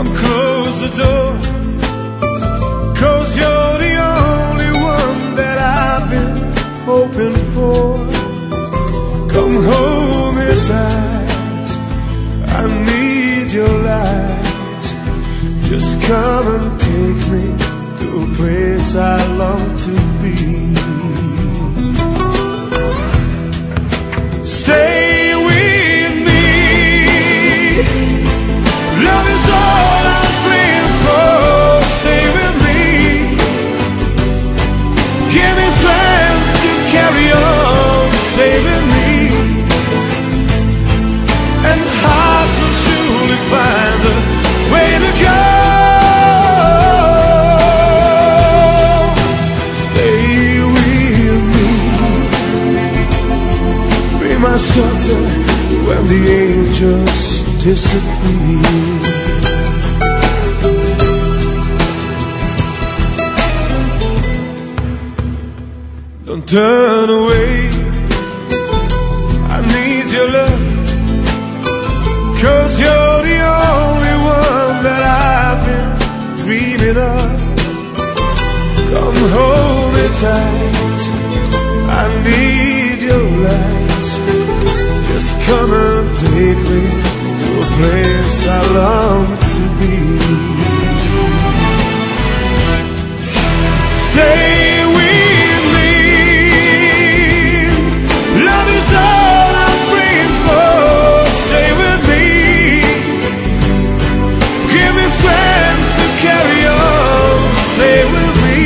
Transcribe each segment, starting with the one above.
Come close the door, 'cause you're the only one that I've been hoping for. Come hold me tight, I need your light. Just come and take me to a place I long to be. Stay with me, love is all I'm praying for. Stay with me, give me strength to carry on. Stay with me, and hearts will surely find a way to go. Stay with me, be my shelter when the angels disappear. Don't turn away, I need your love, 'cause you're the only one that I've been dreaming of. Come hold me tight, I need your light. Just come and take me to a place I long to be. Stay with me, love is all I'm praying for. Stay with me, give me strength to carry on. Stay with me,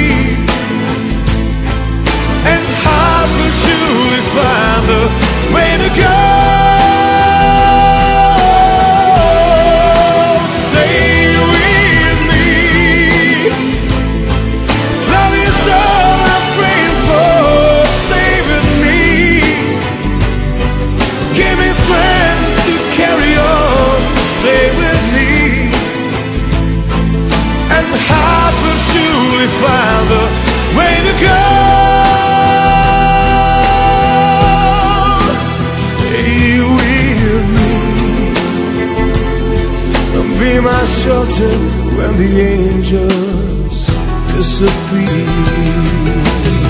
and heart will surely find the way to go. Stay with me, love is all I'm praying for. Stay with me, give me strength to carry on. Stay with me, and the heart will surely find the way to go. Stay with me, and be my shelter when the angels disappear.